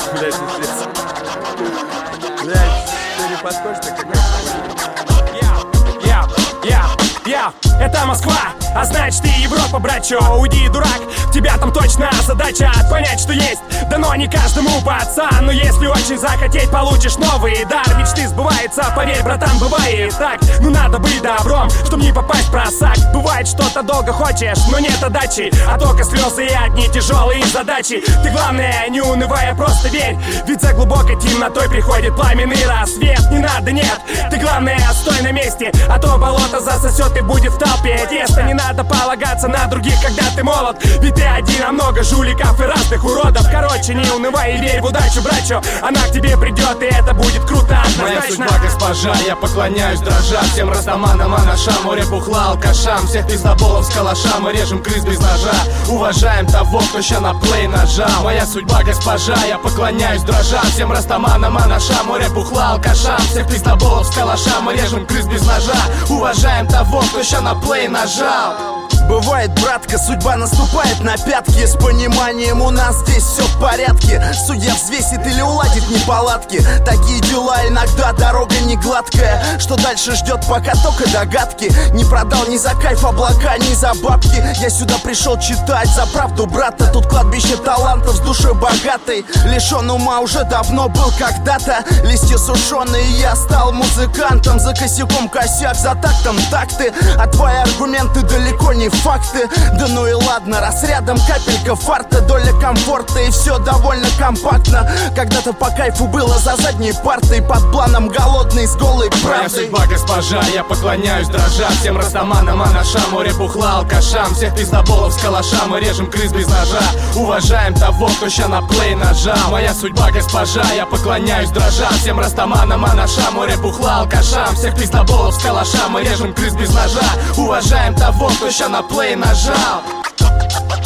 Блядь, ты не подскочишь, так как... Это Москва, а значит и Европа, братчо. Уйди, дурак, тебя там точно задача понять, что есть дано не каждому, пацан. Но если очень захотеть, получишь новый дар. Мечты сбываются, поверь, братан, бывает так. Ну надо быть добром, чтоб не попасть в просак. Бывает, что-то долго хочешь, но нет отдачи, а только слезы и одни тяжелые задачи. Ты, главное, не унывай, просто верь, ведь за глубокой темнотой приходит пламенный рассвет. Не надо, нет, ты, главное, стой на месте, а то болото засосет и будет в толпе тесно. Не надо полагаться на других, когда ты молод, ведь ты один, а много жуликов и разных уродов. Короче, не унывай и верь в удачу, братчо, она к тебе придет, и это будет круто, однозначно. Моя судьба, госпожа, я поклоняюсь, дрожа всем растаманам, анашам, море бухла, алкашам, всех пиздоболов с калаша. Мы режем крыс без ножа, уважаем того, кто ща на плей нажал. Моя судьба, госпожа, я поклоняюсь, дрожа всем растаманам, анашам, море бухла, алкашам, всех пиздоболов с калаша. Мы режем крыс без ножа, уважаем того, кто ща на плей нажал. Бывает, братка, судьба наступает на пятки. С пониманием у нас здесь все в порядке. Судья взвесит или уладит неполадки. Такие дела, иногда дорога не гладкая. Что дальше ждет, пока только догадки. Не продал ни за кайф облака, ни за бабки. Я сюда пришел читать за правду, брата. Тут кладбище талантов с душой богатой. Лишен ума уже давно был когда-то. Листья сушеные, я стал музыкантом. За косяком косяк, за тактом такты. А твои аргументы далеко не факты. Да ну и ладно, раз рядом капелька фарта, доля комфорта и все довольно компактно. Когда-то по кайфу было за задней партой, под планом голодный с голой правдой. Моя судьба, госпожа, я поклоняюсь, дрожа всем растаманам, анашам, море бухла, алкашам, всех пиздоболов с калаша. Мы режем крыс без ножа, уважаем того, кто ща на плей нажал. Моя судьба, госпожа, я поклоняюсь, дрожа всем растаманам, анашам, море бухла, алкашам, всех пиздоболов с калаша. Мы режем крыс без ножа, уважаем того, кто ща на плей нажал.